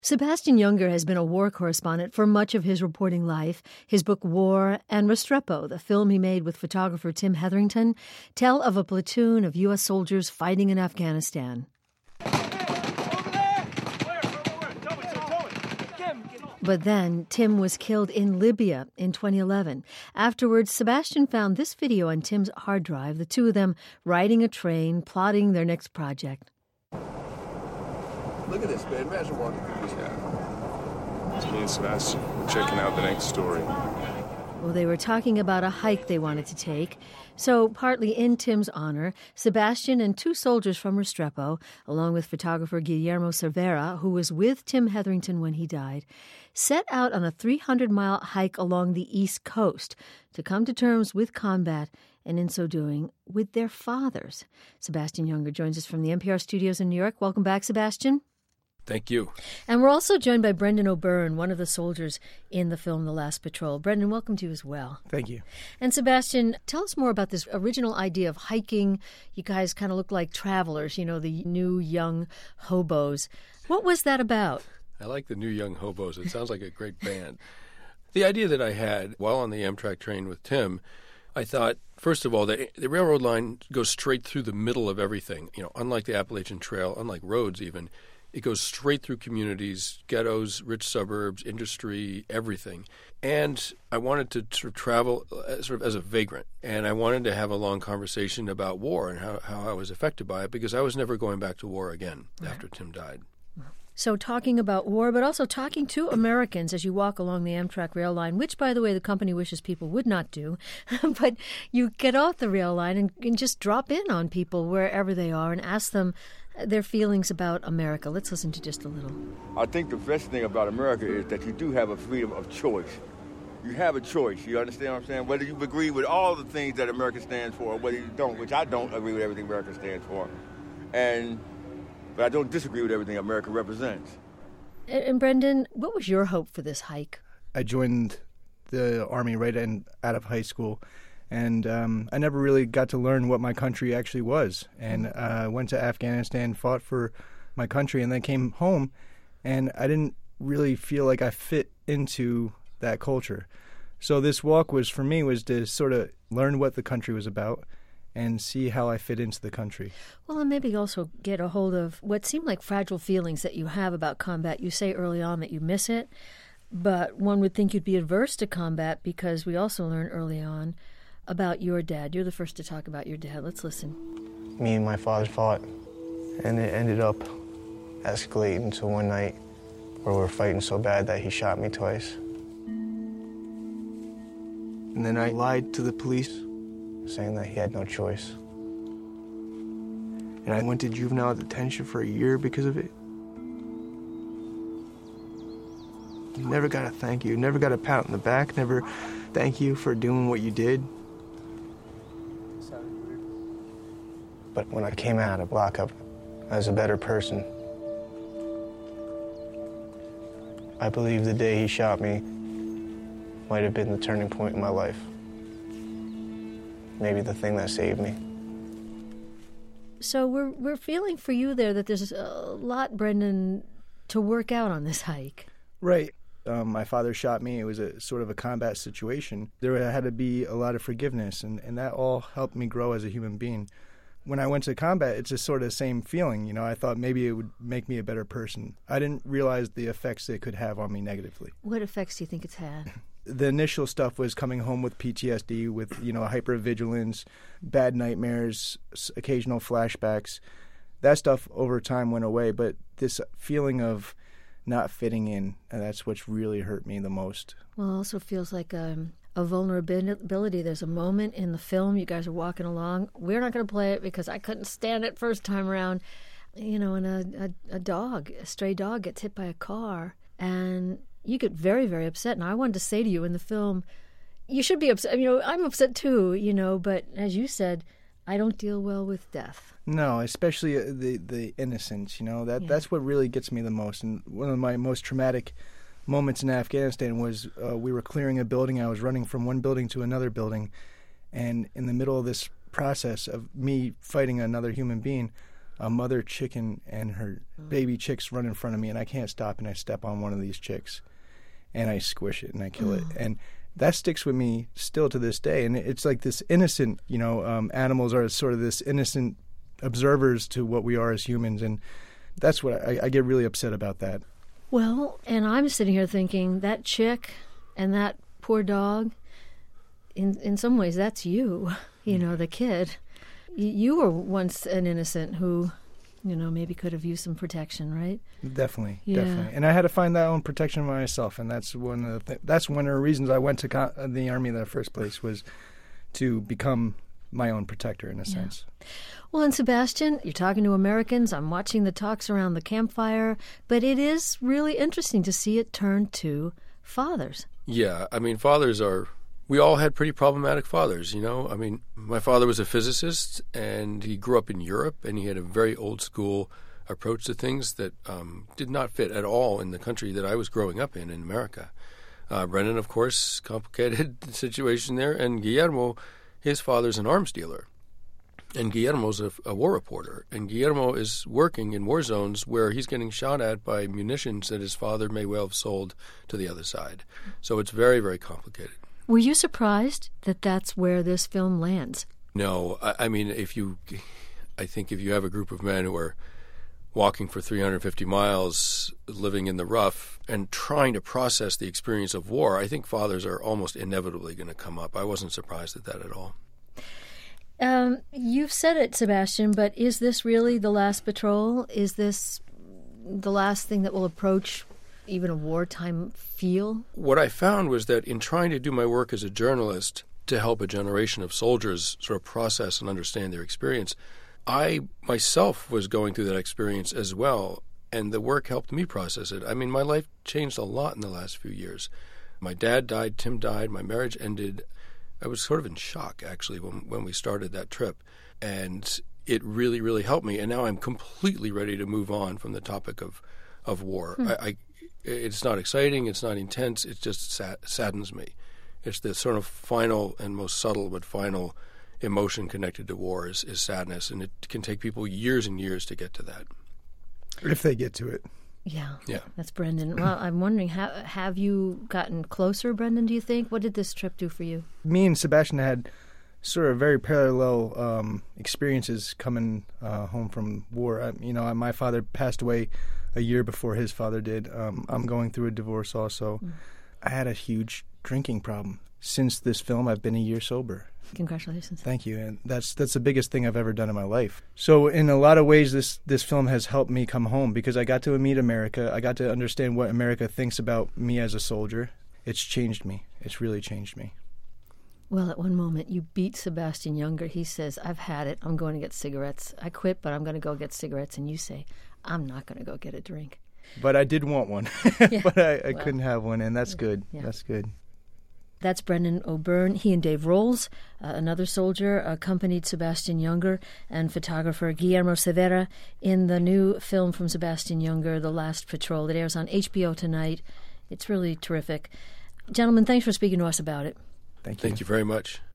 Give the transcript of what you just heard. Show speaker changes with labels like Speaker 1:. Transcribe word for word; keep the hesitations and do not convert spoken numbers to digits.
Speaker 1: Sebastian Junger has been a war correspondent for much of his reporting life. His book War and Restrepo, the film he made with photographer Tim Hetherington, tell of a platoon of U S soldiers fighting in Afghanistan. But then Tim was killed in Libya in twenty eleven. Afterwards, Sebastian found this video on Tim's hard drive, the two of them riding a train, plotting their next project.
Speaker 2: Look at this, man. Imagine walking through this.
Speaker 3: Yeah. It's me and Sebastian. We're checking out the next story.
Speaker 1: Well, they were talking about a hike they wanted to take. So, partly in Tim's honor, Sebastian and two soldiers from Restrepo, along with photographer Guillermo Cervera, who was with Tim Hetherington when he died, set out on a three hundred mile hike along the East Coast to come to terms with combat and, in so doing, with their fathers. Sebastian Junger joins us from the N P R studios in New York. Welcome back, Sebastian.
Speaker 3: Thank you.
Speaker 1: And we're also joined by Brendan O'Byrne, one of the soldiers in the film The Last Patrol. Brendan, welcome to you as well.
Speaker 4: Thank you.
Speaker 1: And Sebastian, tell us more about this original idea of hiking. You guys kind of look like travelers, you know, the new young hobos. What was that about?
Speaker 3: I like the new young hobos. It sounds like a great band. The idea that I had while on the Amtrak train with Tim, I thought, first of all, the, the railroad line goes straight through the middle of everything. You know, unlike the Appalachian Trail, unlike roads even, it goes straight through communities, ghettos, rich suburbs, industry, everything. And I wanted to sort of travel sort of as a vagrant. And I wanted to have a long conversation about war and how, how I was affected by it, because I was never going back to war again right. after Tim died.
Speaker 1: So talking about war, but also talking to Americans as you walk along the Amtrak rail line, which, by the way, the company wishes people would not do. But you get off the rail line and, and just drop in on people wherever they are and ask them their feelings about America. Let's listen to just a little.
Speaker 2: I think the best thing about America is that you do have a freedom of choice. You have a choice. You understand what I'm saying? Whether you agree with all the things that America stands for, or whether you don't, which I don't agree with everything America stands for. And but I don't disagree with everything America represents.
Speaker 1: And, and Brendan, what was your hope for this hike?
Speaker 4: I joined the Army right in, out of high school, and um, I never really got to learn what my country actually was. And I uh, went to Afghanistan, fought for my country, and then came home, and I didn't really feel like I fit into that culture. So this walk was, for me, was to sort of learn what the country was about and see how I fit into the country.
Speaker 1: Well, and maybe also get a hold of what seem like fragile feelings that you have about combat. You say early on that you miss it, but one would think you'd be adverse to combat because we also learned early on about your dad. You're the first to talk about your dad. Let's listen.
Speaker 5: Me and my father fought, and it ended up escalating to one night where we were fighting so bad that he shot me twice. And then I lied to the police, saying that he had no choice. And I went to juvenile detention for a year because of it. You never got a thank you, never got a pat on the back, never thank you for doing what you did. But when I came out of lockup, I was a better person. I believe the day he shot me might have been the turning point in my life. Maybe the thing that saved me.
Speaker 1: So we're we're feeling for you there that there's a lot, Brendan, to work out on this hike.
Speaker 4: Right. Um, my father shot me. It was a sort of a combat situation. There had to be a lot of forgiveness, and, and that all helped me grow as a human being. When I went to combat, it's just sort of the same feeling. You know, I thought maybe it would make me a better person. I didn't realize the effects it could have on me negatively.
Speaker 1: What effects do you think it's had?
Speaker 4: The initial stuff was coming home with P T S D, with, you know, hypervigilance, bad nightmares, occasional flashbacks. That stuff over time went away, but this feeling of not fitting in, and that's what's really hurt me the most.
Speaker 1: Well, it also feels like um, a vulnerability. There's a moment in the film, you guys are walking along. We're not going to play it because I couldn't stand it first time around. You know, and a, a, a dog, a stray dog gets hit by a car, and you get very, very upset. And I wanted to say to you in the film, you should be upset. You know, I'm upset too, you know, but as you said, I don't deal well with death.
Speaker 4: No, especially the the innocence, you know. That yeah. That's what really gets me the most. And one of my most traumatic moments in Afghanistan was uh, we were clearing a building. I was running from one building to another building. And in the middle of this process of me fighting another human being, a mother chicken and her
Speaker 1: Mm.
Speaker 4: baby chicks run in front of me, and I can't stop, and I step on one of these chicks, and I squish it and I kill it, and that sticks with me still to this day. And it's like this innocent, you know, um, animals are sort of this innocent observers to what we are as humans, and that's what I, I get really upset about that.
Speaker 1: Well, and I'm sitting here thinking that chick and that poor dog, in in some ways, that's you, you know, the kid. Y- You were once an innocent who, you know, maybe could have used some protection, right?
Speaker 4: Definitely,
Speaker 1: Yeah.
Speaker 4: definitely. And I had to find that own protection myself, and that's one of the th- that's one of the reasons I went to co- the Army in the first place, was to become my own protector in a sense.
Speaker 1: Well, and Sebastian, you're talking to Americans. I'm watching the talks around the campfire, but it is really interesting to see it turn to fathers.
Speaker 3: Yeah, I mean, fathers are, we all had pretty problematic fathers, you know? I mean, my father was a physicist, and he grew up in Europe, and he had a very old school approach to things that um, did not fit at all in the country that I was growing up in, in America. Uh, Brendan, of course, complicated situation there, and Guillermo, his father's an arms dealer. And Guillermo's a, a war reporter, and Guillermo is working in war zones where he's getting shot at by munitions that his father may well have sold to the other side. So it's very, very complicated.
Speaker 1: Were you surprised that that's where this film lands?
Speaker 3: No, I, I mean, if you, I think if you have a group of men who are walking for three hundred fifty miles, living in the rough, and trying to process the experience of war, I think fathers are almost inevitably going to come up. I wasn't surprised at that at all.
Speaker 1: Um, you've said it, Sebastian, but is this really the last patrol? Is this the last thing that will approach even a wartime feel?
Speaker 3: What I found was that in trying to do my work as a journalist to help a generation of soldiers sort of process and understand their experience, I myself was going through that experience as well, and the work helped me process it. I mean, my life changed a lot in the last few years. My dad died, Tim died, my marriage ended. I was sort of in shock, actually, when when we started that trip. And it really, really helped me. And now I'm completely ready to move on from the topic of, of war. Hmm. I, I, it's not exciting. It's not intense. It just sad, saddens me. It's the sort of final and most subtle but final emotion connected to war is, is sadness. And it can take people years and years to get to that.
Speaker 4: If they get to it.
Speaker 1: Yeah,
Speaker 3: yeah,
Speaker 1: that's Brendan. Well, I'm wondering, ha- have you gotten closer, Brendan, do you think? What did this trip do for you?
Speaker 4: Me and Sebastian had sort of very parallel um, experiences coming uh, home from war. I, you know, my father passed away a year before his father did. Um, I'm going through a divorce also. Mm. I had a huge drinking problem. Since this film, I've been a year sober.
Speaker 1: Congratulations.
Speaker 4: Thank you. And that's that's the biggest thing I've ever done in my life. So in a lot of ways, this, this film has helped me come home because I got to meet America. I got to understand what America thinks about me as a soldier. It's changed me. It's really changed me.
Speaker 1: Well, at one moment, you beat Sebastian Junger. He says, I've had it. I'm going to get cigarettes. I quit, but I'm going to go get cigarettes. And you say, I'm not going to go get a drink.
Speaker 4: But I did want one.
Speaker 1: Yeah.
Speaker 4: But I, I
Speaker 1: well,
Speaker 4: couldn't have one, and that's good.
Speaker 1: Yeah.
Speaker 4: That's good.
Speaker 1: That's Brendan O'Byrne. He and Dave Rolls, uh, another soldier, accompanied Sebastian Junger and photographer Guillermo Cervera in the new film from Sebastian Junger, The Last Patrol, that airs on H B O tonight. It's really terrific. Gentlemen, thanks for speaking to us about it.
Speaker 4: Thank you.
Speaker 3: Thank you very much.